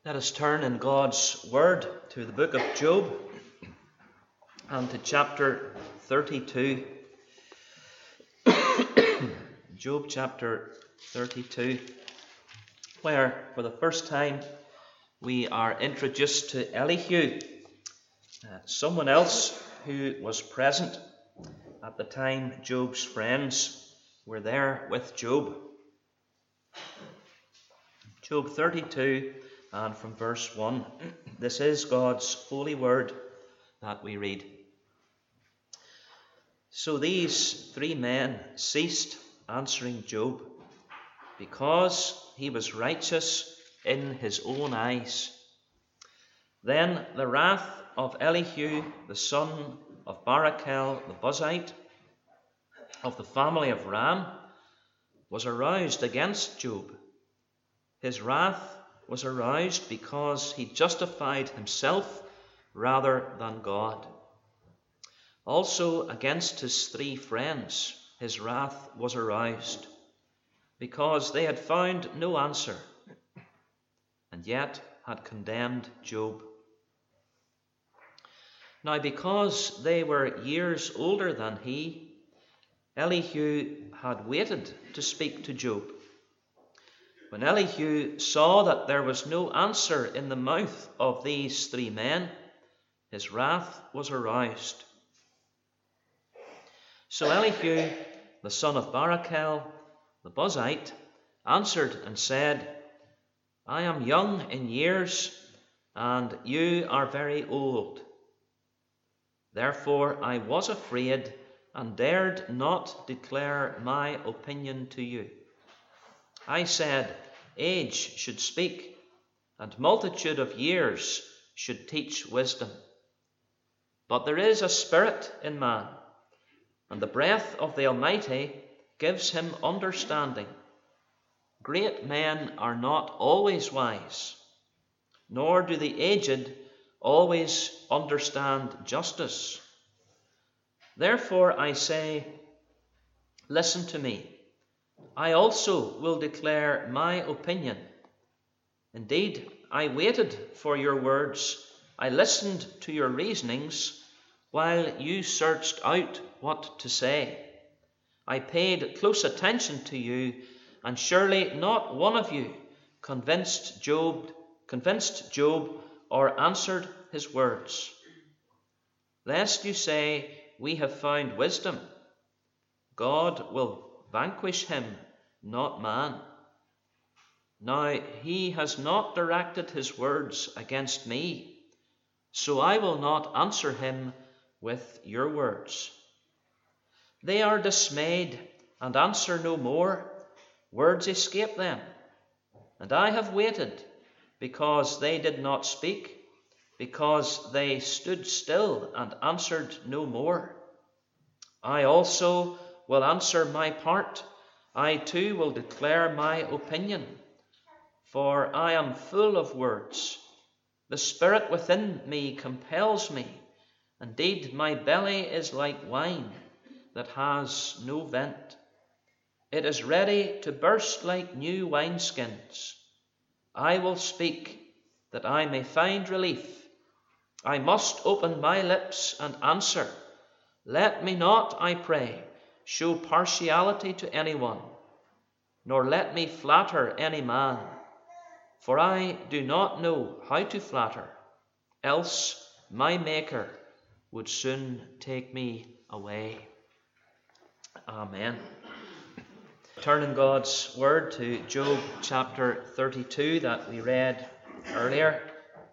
Let us turn in God's Word to the book of Job and to chapter 32. Job chapter 32, where for the first time we are introduced to Elihu, someone else who was present at the time Job's friends were there with Job. Job 32 and from verse 1. This is God's holy word that we read. So these three men ceased answering Job, because he was righteous in his own eyes. Then the wrath of Elihu, the son of Barachel the Buzite, of the family of Ram, was aroused against Job. His wrath was aroused because he justified himself rather than God. Also against his three friends his wrath was aroused, because they had found no answer, and yet had condemned Job. Now because they were years older than he, Elihu had waited to speak to Job. When Elihu saw that there was no answer in the mouth of these three men, his wrath was aroused. So Elihu, the son of Barachel, the Buzite, answered and said, I am young in years, and you are very old. Therefore I was afraid and dared not declare my opinion to you. I said, age should speak, and multitude of years should teach wisdom. But there is a spirit in man, and the breath of the Almighty gives him understanding. Great men are not always wise, nor do the aged always understand justice. Therefore I say, listen to me. I also will declare my opinion. Indeed, I waited for your words. I listened to your reasonings while you searched out what to say. I paid close attention to you, and surely not one of you convinced Job or answered his words. Lest you say, we have found wisdom. God will vanquish him, not man. Now he has not directed his words against me, so I will not answer him with your words. They are dismayed and answer no more. Words escape them. And I have waited, because they did not speak, because they stood still and answered no more. I also will answer my part. I too will declare my opinion, for I am full of words. The spirit within me compels me. Indeed, my belly is like wine that has no vent. It is ready to burst like new wineskins. I will speak, that I may find relief. I must open my lips and answer. Let me not, I pray, show partiality to anyone, nor let me flatter any man, for I do not know how to flatter, else my Maker would soon take me away. Amen. Turn in God's Word to Job chapter 32 that we read earlier.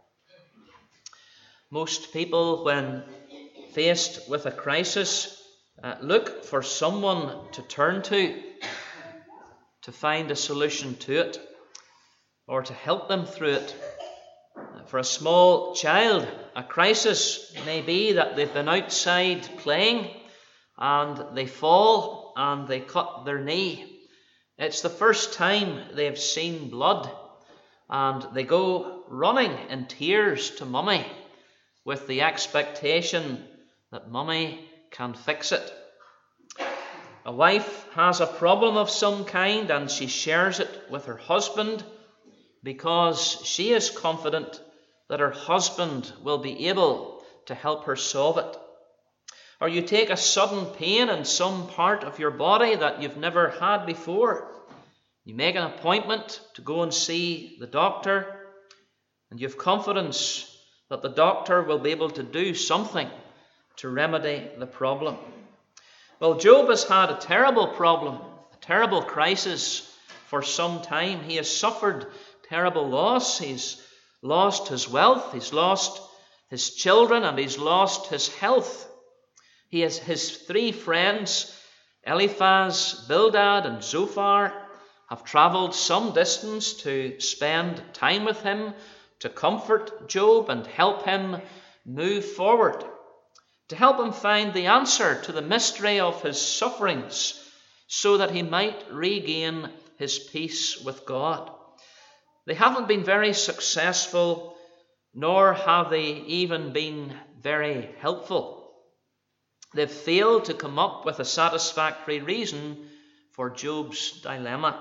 Most people, when faced with a crisis, look for someone to turn to find a solution to it, or to help them through it. For a small child, a crisis may be that they've been outside playing and they fall and they cut their knee. It's the first time they've seen blood, and they go running in tears to Mummy with the expectation that Mummy can fix it. A wife has a problem of some kind and she shares it with her husband, because she is confident that her husband will be able to help her solve it. Or you take a sudden pain in some part of your body that you've never had before. You make an appointment to go and see the doctor, and you have confidence that the doctor will be able to do something to remedy the problem. Well, Job has had a terrible problem, a terrible crisis for some time. He has suffered terrible loss. He's lost his wealth, he's lost his children, and he's lost his health. He has his three friends, Eliphaz, Bildad, and Zophar, have travelled some distance to spend time with him, to comfort Job and help him move forward, to help him find the answer to the mystery of his sufferings, so that he might regain his peace with God. They haven't been very successful, nor have they even been very helpful. They've failed to come up with a satisfactory reason for Job's dilemma.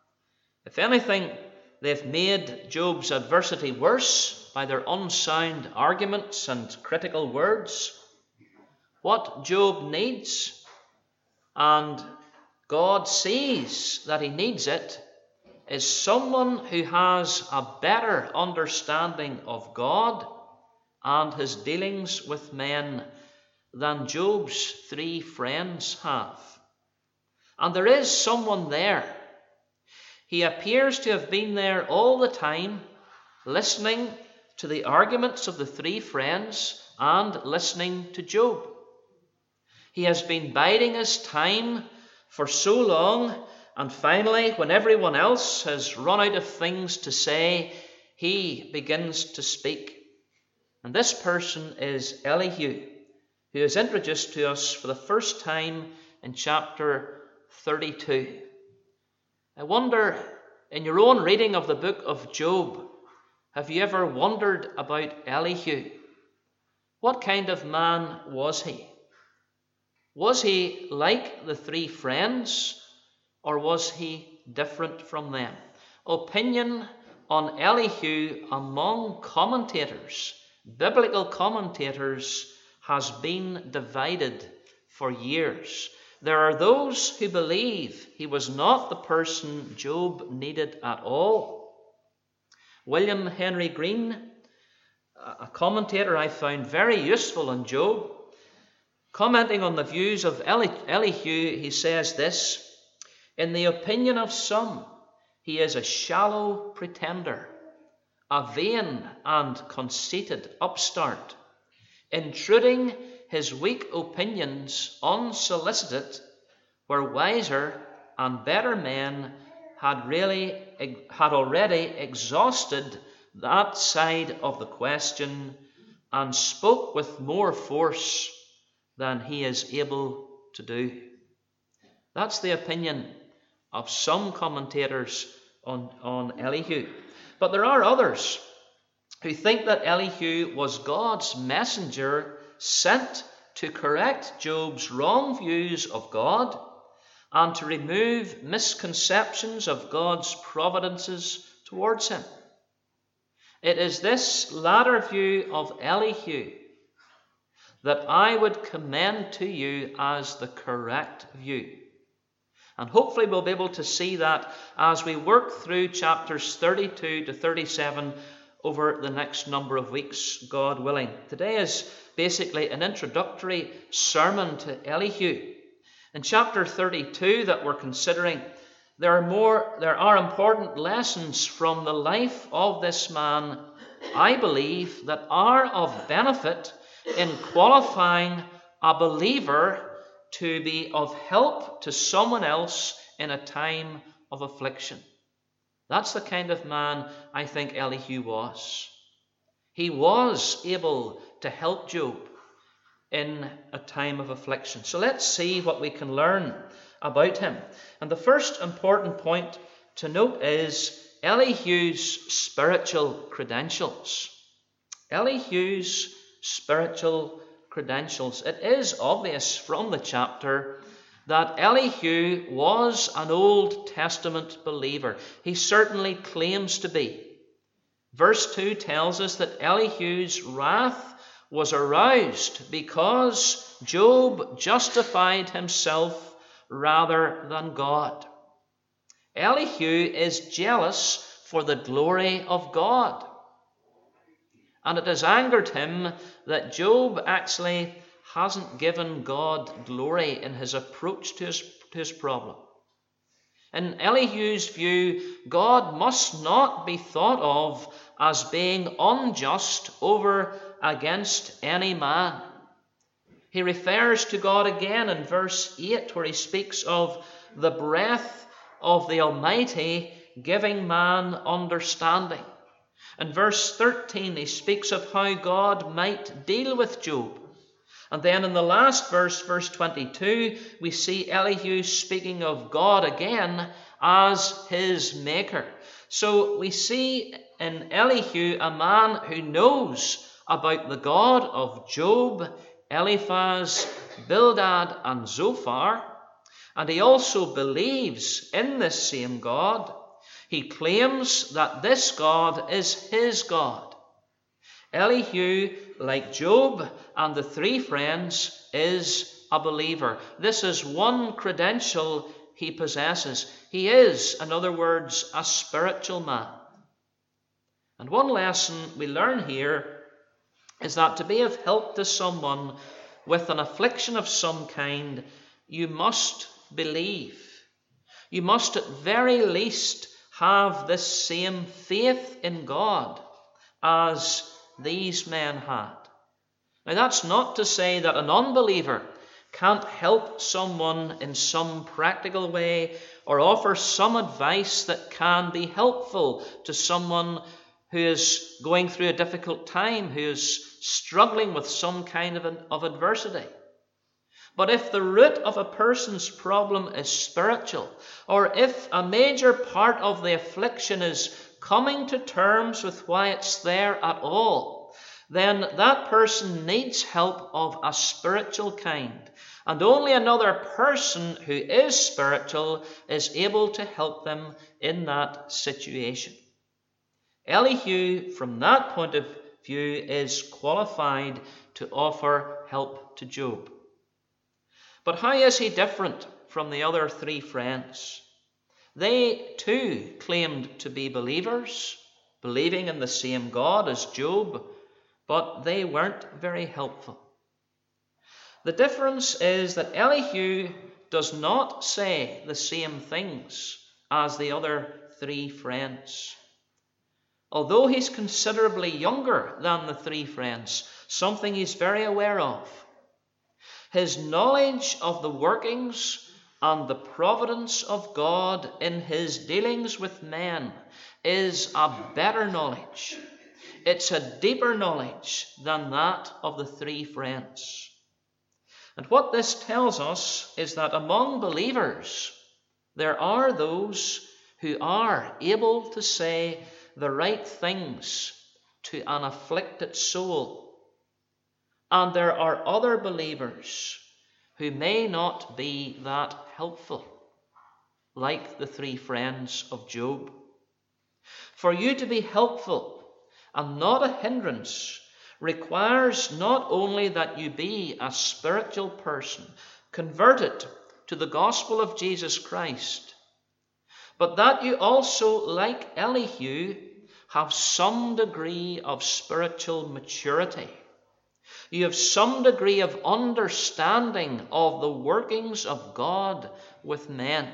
If anything, they've made Job's adversity worse by their unsound arguments and critical words. What Job needs, and God sees that he needs it, is someone who has a better understanding of God and his dealings with men than Job's three friends have. And there is someone there. He appears to have been there all the time, listening to the arguments of the three friends and listening to Job. He has been biding his time for so long, and finally, when everyone else has run out of things to say, he begins to speak. And this person is Elihu, who is introduced to us for the first time in chapter 32. I wonder, in your own reading of the book of Job, have you ever wondered about Elihu? What kind of man was he? Was he like the three friends, or was he different from them? Opinion on Elihu among commentators, biblical commentators, has been divided for years. There are those who believe he was not the person Job needed at all. William Henry Green, a commentator I found very useful on Job, commenting on the views of Elihu, he says this: in the opinion of some, he is a shallow pretender, a vain and conceited upstart, intruding his weak opinions unsolicited, where wiser and better men had already exhausted that side of the question and spoke with more force than he is able to do. That's the opinion of some commentators on Elihu. But there are others who think that Elihu was God's messenger sent to correct Job's wrong views of God and to remove misconceptions of God's providences towards him. It is this latter view of Elihu that I would commend to you as the correct view. And hopefully we'll be able to see that as we work through chapters 32 to 37 over the next number of weeks, God willing. Today is basically an introductory sermon to Elihu. In chapter 32 that we're considering, there are important lessons from the life of this man, I believe, that are of benefit in qualifying a believer to be of help to someone else in a time of affliction. That's the kind of man I think Elihu was. He was able to help Job in a time of affliction. So let's see what we can learn about him. And the first important point to note is Elihu's spiritual credentials. Elihu's spiritual credentials. It is obvious from the chapter that Elihu was an Old Testament believer. He certainly claims to be. Verse 2 tells us that Elihu's wrath was aroused because Job justified himself rather than God. Elihu is jealous for the glory of God. And it has angered him that Job actually hasn't given God glory in his approach to his problem. In Elihu's view, God must not be thought of as being unjust over against any man. He refers to God again in verse 8, where he speaks of the breath of the Almighty giving man understanding. In verse 13, he speaks of how God might deal with Job. And then in the last verse, verse 22, we see Elihu speaking of God again as his maker. So we see in Elihu a man who knows about the God of Job, Eliphaz, Bildad, and Zophar, and he also believes in this same God. He claims that this God is his God. Elihu, like Job and the three friends, is a believer. This is one credential he possesses. He is, in other words, a spiritual man. And one lesson we learn here is that to be of help to someone with an affliction of some kind, you must believe. You must at very least have this same faith in God as these men had. Now, that's not to say that an unbeliever can't help someone in some practical way or offer some advice that can be helpful to someone who is going through a difficult time, who is struggling with some kind of adversity. But if the root of a person's problem is spiritual, or if a major part of the affliction is coming to terms with why it's there at all, then that person needs help of a spiritual kind. And only another person who is spiritual is able to help them in that situation. Elihu, from that point of view, is qualified to offer help to Job. But how is he different from the other three friends? They too claimed to be believers, believing in the same God as Job, but they weren't very helpful. The difference is that Elihu does not say the same things as the other three friends. Although he's considerably younger than the three friends, something he's very aware of. His knowledge of the workings and the providence of God in his dealings with men is a better knowledge. It's a deeper knowledge than that of the three friends. And what this tells us is that among believers, there are those who are able to say the right things to an afflicted soul. And there are other believers who may not be that helpful, like the three friends of Job. For you to be helpful and not a hindrance requires not only that you be a spiritual person, converted to the gospel of Jesus Christ, but that you also, like Elihu, have some degree of spiritual maturity. You have some degree of understanding of the workings of God with men.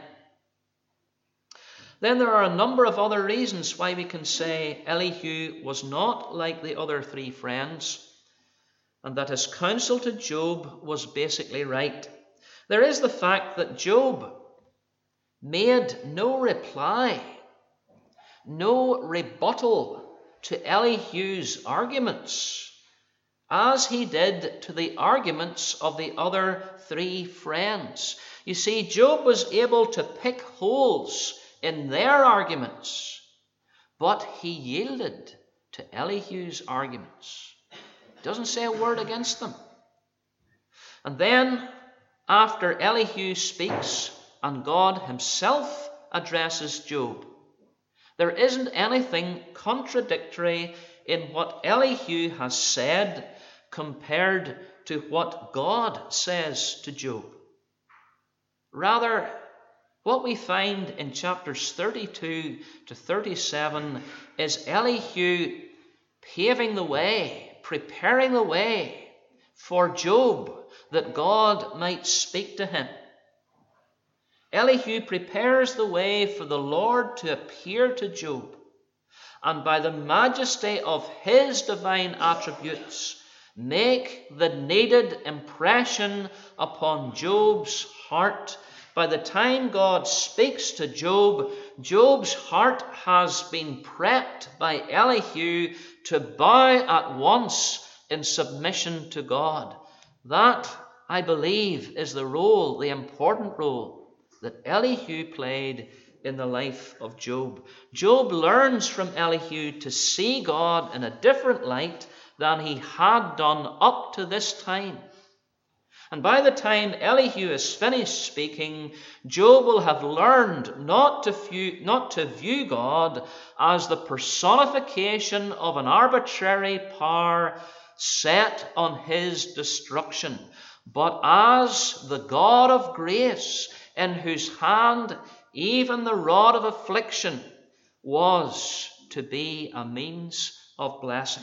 Then there are a number of other reasons why we can say Elihu was not like the other three friends, and that his counsel to Job was basically right. There is the fact that Job made no reply, no rebuttal to Elihu's arguments, as he did to the arguments of the other three friends. You see, Job was able to pick holes in their arguments, but he yielded to Elihu's arguments. He doesn't say a word against them. And then, after Elihu speaks and God himself addresses Job, There isn't anything contradictory in what Elihu has said compared to what God says to Job. Rather, what we find in chapters 32 to 37 is Elihu paving the way, preparing the way for Job, that God might speak to him. Elihu prepares the way for the Lord to appear to Job, and by the majesty of his divine attributes, make the needed impression upon Job's heart. By the time God speaks to Job, Job's heart has been prepped by Elihu to bow at once in submission to God. That, I believe, is the role, the important role, that Elihu played in the life of Job. Job learns from Elihu to see God in a different light than he had done up to this time. And by the time Elihu is finished speaking, Job will have learned not to view God as the personification of an arbitrary power set on his destruction, but as the God of grace, in whose hand even the rod of affliction was to be a means of blessing.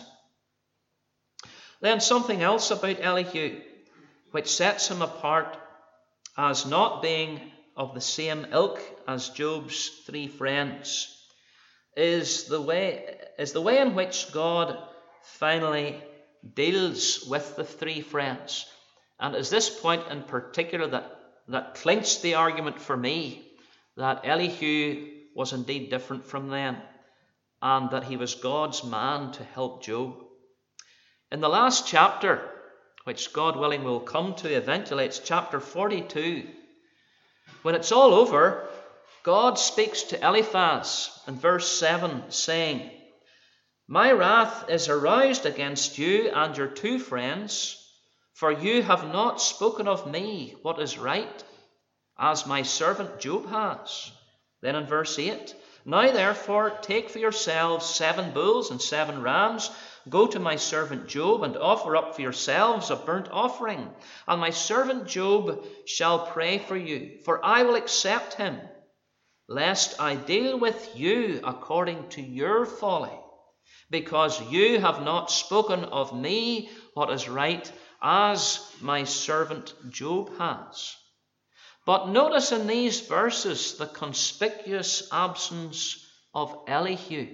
Then something else about Elihu, which sets him apart as not being of the same ilk as Job's three friends, is the way in which God finally deals with the three friends. And it's this point in particular that clinched the argument for me that Elihu was indeed different from them, and that he was God's man to help Job. In the last chapter, which God willing will come to eventually, it's chapter 42. When it's all over, God speaks to Eliphaz in verse 7, saying, "My wrath is aroused against you and your two friends, for you have not spoken of me what is right, as my servant Job has." Then in verse 8, "Now therefore take for yourselves 7 bulls and 7 rams, go to my servant Job, and offer up for yourselves a burnt offering, and my servant Job shall pray for you, for I will accept him, lest I deal with you according to your folly, because you have not spoken of me what is right, as my servant Job has." But notice in these verses the conspicuous absence of Elihu.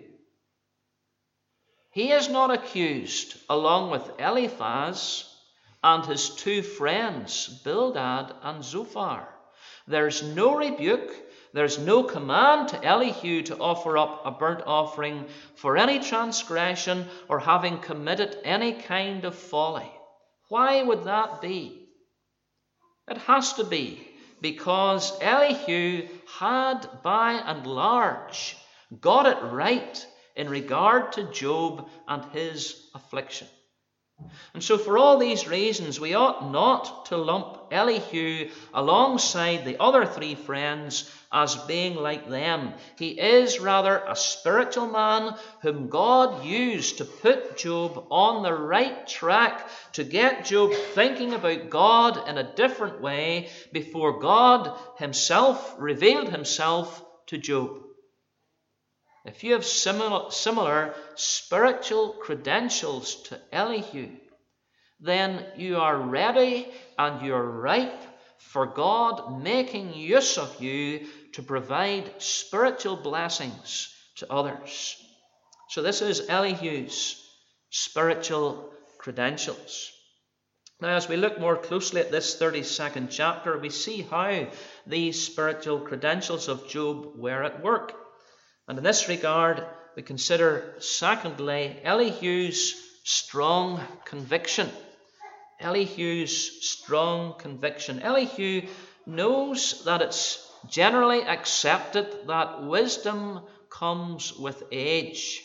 He is not accused, along with Eliphaz and his two friends, Bildad and Zophar. There's no rebuke, there's no command to Elihu to offer up a burnt offering for any transgression or having committed any kind of folly. Why would that be? It has to be because Elihu had, by and large, got it right in regard to Job and his affliction. And so for all these reasons, we ought not to lump Elihu alongside the other three friends as being like them. He is rather a spiritual man whom God used to put Job on the right track, to get Job thinking about God in a different way before God himself revealed himself to Job. If you have similar spiritual credentials to Elihu, then you are ready and you're ripe for God making use of you to provide spiritual blessings to others. So this is Elihu's spiritual credentials. Now, as we look more closely at this 32nd chapter, we see how these spiritual credentials of Job were at work. And in this regard, we consider, secondly, Elihu's strong conviction. Elihu's strong conviction. Elihu knows that it's generally accepted that wisdom comes with age.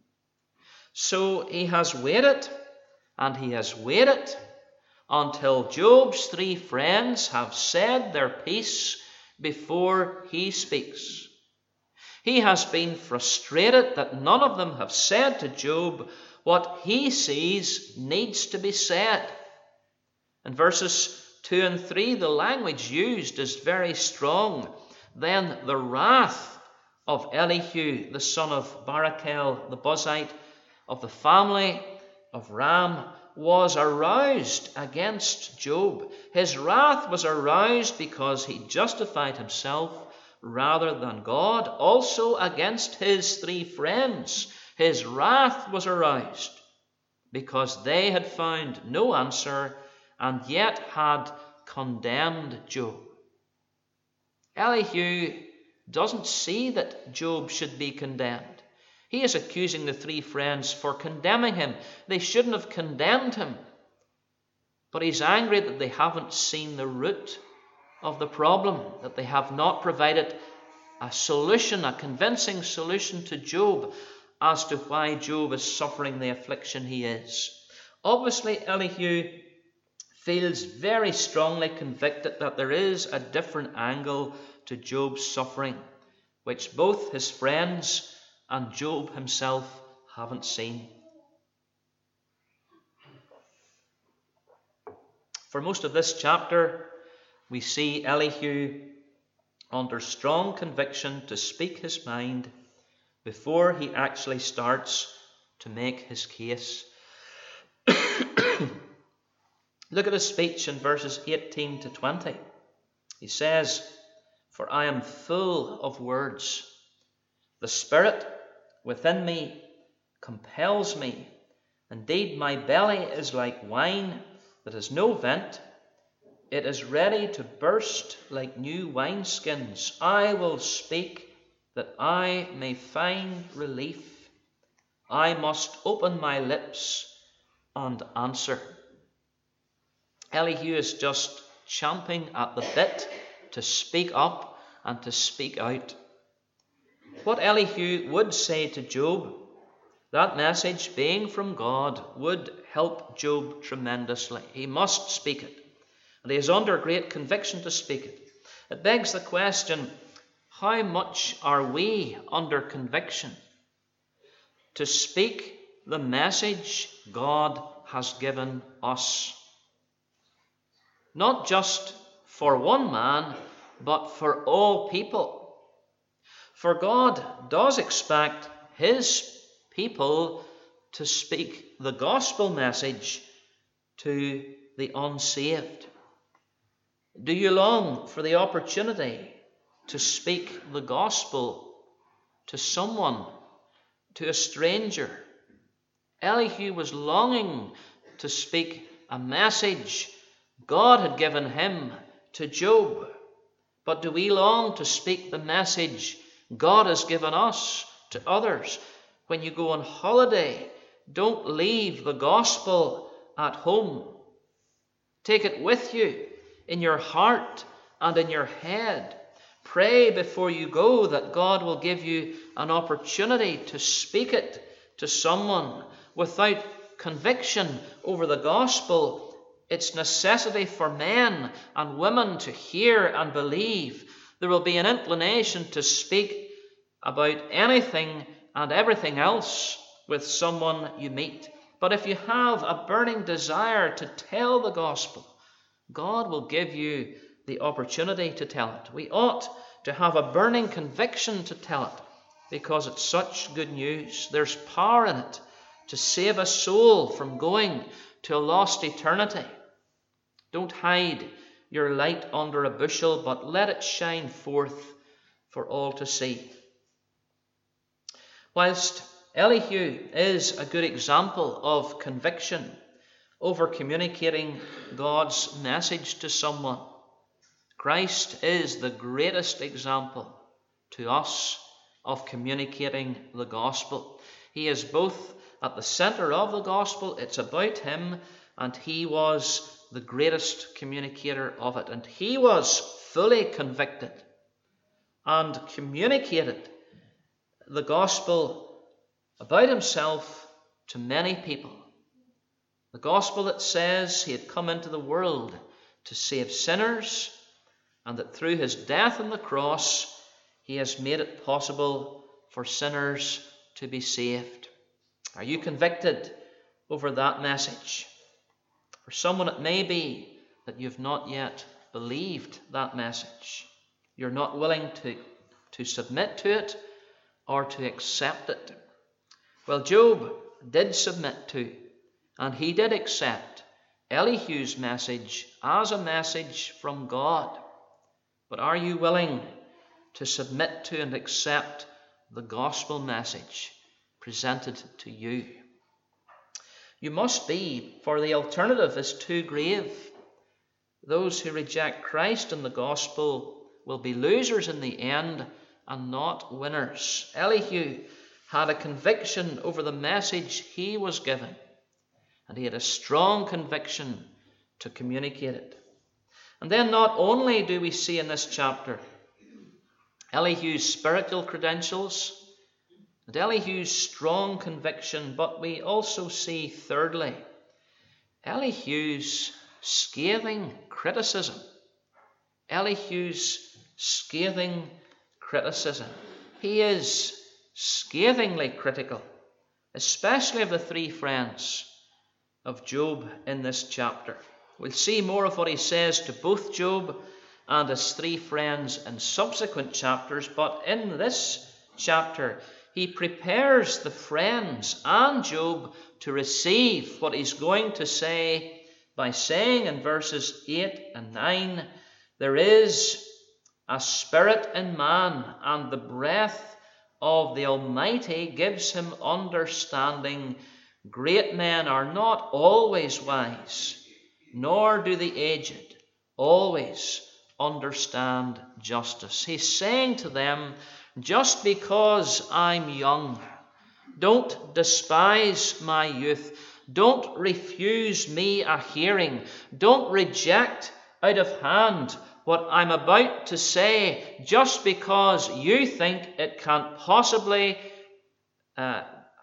So he has waited, and he has waited until Job's three friends have said their piece before he speaks. He has been frustrated that none of them have said to Job what he sees needs to be said. In verses 2 and 3, the language used is very strong. Then the wrath of Elihu, the son of Barachel the Buzite, of the family of Ram, was aroused against Job. His wrath was aroused because he justified himself rather than God. Also against his 3 friends, his wrath was aroused because they had found no answer and yet had condemned Job. Elihu doesn't see that Job should be condemned. He is accusing the 3 friends for condemning him. They shouldn't have condemned him. But he's angry that they haven't seen the root of the problem, that they have not provided a solution, a convincing solution to Job as to why Job is suffering the affliction he is. Obviously, Elihu feels very strongly convicted that there is a different angle to Job's suffering, which both his friends and Job himself haven't seen. For most of this chapter, we see Elihu under strong conviction to speak his mind before he actually starts to make his case. Look at his speech in verses 18 to 20. He says, "For I am full of words. The Spirit within me compels me. Indeed, my belly is like wine that has no vent. It is ready to burst like new wineskins. I will speak that I may find relief. I must open my lips and answer." Elihu is just champing at the bit to speak up and to speak out. What Elihu would say to Job, that message being from God, would help Job tremendously. He must speak it, and he is under great conviction to speak it. It begs the question, how much are we under conviction to speak the message God has given us? Not just for one man, but for all people. For God does expect his people to speak the gospel message to the unsaved. Do you long for the opportunity to speak the gospel to someone, to a stranger? Elihu was longing to speak a message God had given him to Job. But do we long to speak the message God has given us to others? When you go on holiday, don't leave the gospel at home. Take it with you in your heart and in your head. Pray before you go that God will give you an opportunity to speak it to someone. Without conviction over the gospel, its necessity for men and women to hear and believe, there will be an inclination to speak about anything and everything else with someone you meet. But if you have a burning desire to tell the gospel, God will give you the opportunity to tell it. We ought to have a burning conviction to tell it because it's such good news. There's power in it to save a soul from going to a lost eternity. Don't hide your light under a bushel, but let it shine forth for all to see. Whilst Elihu is a good example of conviction over communicating God's message to someone, Christ is the greatest example to us of communicating the gospel. He is both at the center of the gospel, it's about him, and he was the greatest communicator of it. And he was fully convicted and communicated the gospel about himself to many people. The gospel that says he had come into the world to save sinners, and that through his death on the cross He has made it possible for sinners to be saved. Are you convicted over that message? For someone it may be that you've not yet believed that message. You're not willing to submit to it or to accept it. Well, Job did submit to, and he did accept Elihu's message as a message from God. But are you willing to submit to and accept the gospel message presented to you? You must be, for the alternative is too grave. Those who reject Christ and the gospel will be losers in the end and not winners. Elihu had a conviction over the message he was given, and he had a strong conviction to communicate it. And then not only do we see in this chapter Elihu's spiritual credentials and Elihu's strong conviction, but we also see, thirdly, Elihu's scathing criticism. Elihu's scathing criticism. He is scathingly critical, especially of the three friends of Job in this chapter. We'll see more of what he says to both Job and his three friends in subsequent chapters, but in this chapter he prepares the friends and Job to receive what he's going to say by saying in verses 8 and 9, there is a spirit in man, and the breath of the Almighty gives him understanding. Great men are not always wise, nor do the aged always understand justice. He's saying to them, just because I'm young, don't despise my youth. Don't refuse me a hearing. Don't reject out of hand what I'm about to say just because you think it can't possibly I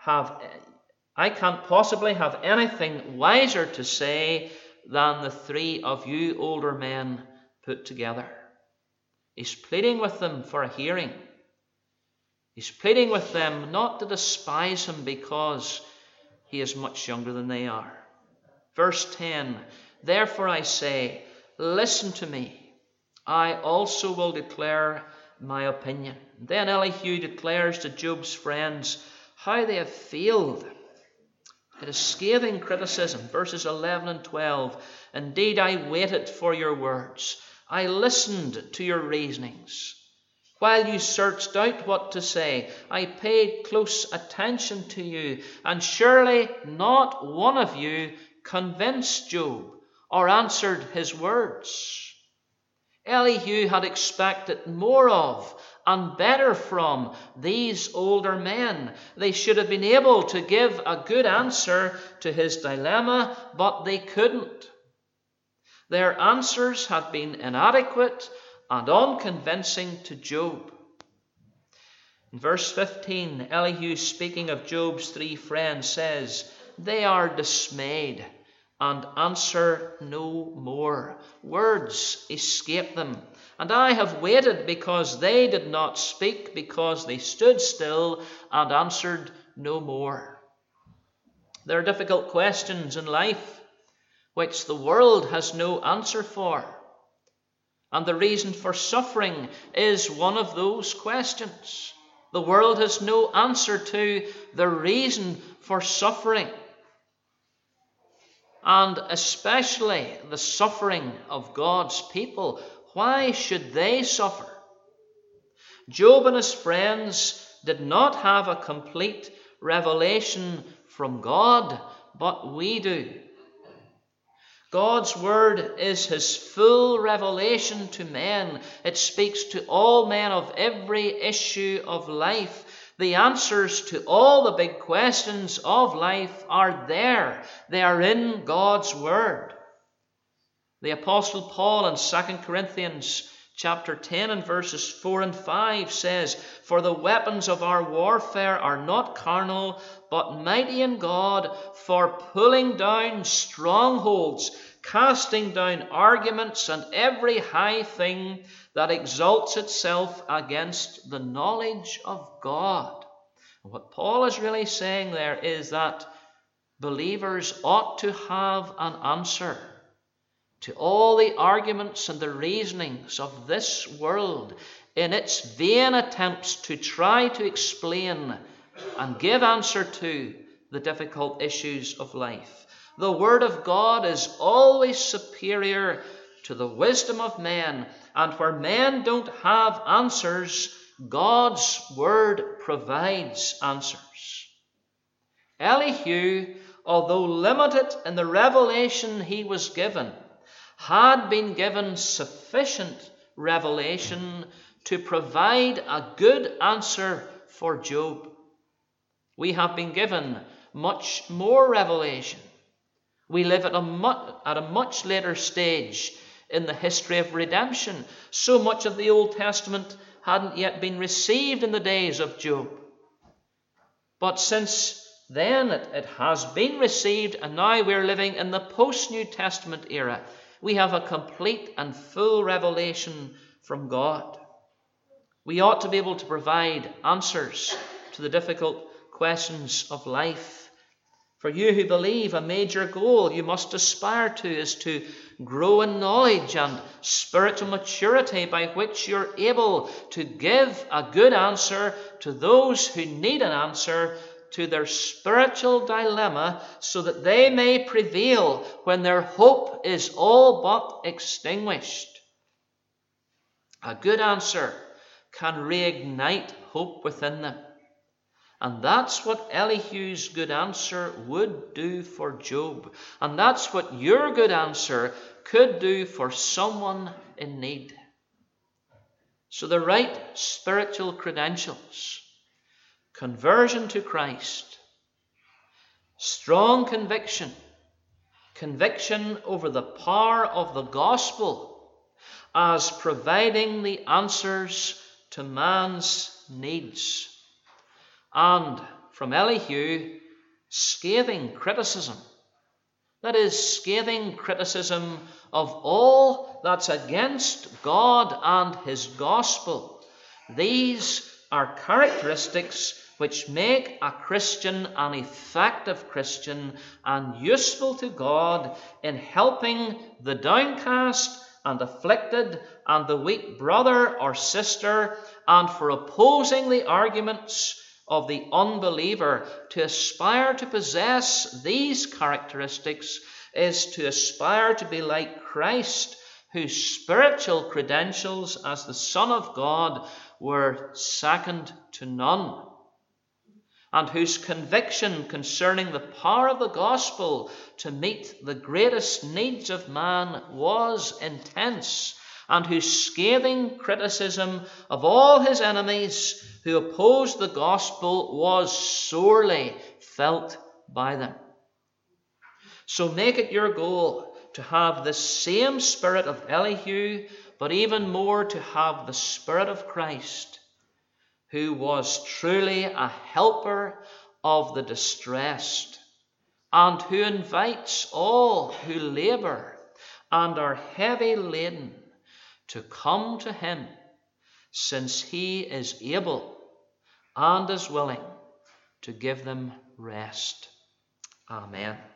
can't possibly have anything wiser to say than the three of you older men put together. He's pleading with them for a hearing. He's pleading with them not to despise him because he is much younger than they are. Verse 10, therefore I say, listen to me. I also will declare my opinion. Then Elihu declares to Job's friends how they have failed. It is scathing criticism. Verses 11 and 12. Indeed, I waited for your words. I listened to your reasonings. While you searched out what to say, I paid close attention to you, and surely not one of you convinced Job or answered his words. Elihu had expected more of and better from these older men. They should have been able to give a good answer to his dilemma, but they couldn't. Their answers had been inadequate and unconvincing to Job. In verse 15, Elihu, speaking of Job's three friends, says, they are dismayed and answer no more. Words escape them. And I have waited because they did not speak, because they stood still and answered no more. There are difficult questions in life which the world has no answer for. And the reason for suffering is one of those questions. The world has no answer to the reason for suffering, and especially the suffering of God's people. Why should they suffer? Job and his friends did not have a complete revelation from God, but we do. God's word is his full revelation to men. It speaks to all men of every issue of life. The answers to all the big questions of life are there. They are in God's word. The Apostle Paul in 2 Corinthians chapter 10 and verses 4 and 5 says, "For the weapons of our warfare are not carnal, but mighty in God for pulling down strongholds, casting down arguments and every high thing that exalts itself against the knowledge of God." And what Paul is really saying there is that believers ought to have an answer to all the arguments and the reasonings of this world in its vain attempts to try to explain and give answer to the difficult issues of life. The Word of God is always superior to the wisdom of men, and where men don't have answers, God's Word provides answers. Elihu, although limited in the revelation he was given, had been given sufficient revelation to provide a good answer for Job. We have been given much more revelation. We live at a much later stage in the history of redemption. So much of the Old Testament hadn't yet been received in the days of Job. But since then it has been received, and now we're living in the post-New Testament era. We have a complete and full revelation from God. We ought to be able to provide answers to the difficult questions of life. For you who believe, a major goal you must aspire to is to grow in knowledge and spiritual maturity, by which you're able to give a good answer to those who need an answer to their spiritual dilemma, so that they may prevail when their hope is all but extinguished. A good answer can reignite hope within them. And that's what Elihu's good answer would do for Job. And that's what your good answer could do for someone in need. So the right spiritual credentials: conversion to Christ, strong conviction, conviction over the power of the gospel as providing the answers to man's needs, and from Elihu, scathing criticism. That is, scathing criticism of all that's against God and his gospel. These are characteristics which make a Christian an effective Christian and useful to God in helping the downcast and afflicted and the weak brother or sister, and for opposing the arguments of the unbeliever. To aspire to possess these characteristics is to aspire to be like Christ, whose spiritual credentials as the Son of God were second to none, and whose conviction concerning the power of the gospel to meet the greatest needs of man was intense, and whose scathing criticism of all his enemies who opposed the gospel was sorely felt by them. So make it your goal to have the same spirit of Elihu, but even more to have the Spirit of Christ, who was truly a helper of the distressed, and who invites all who labor and are heavy laden to come to him, since he is able and is willing to give them rest. Amen.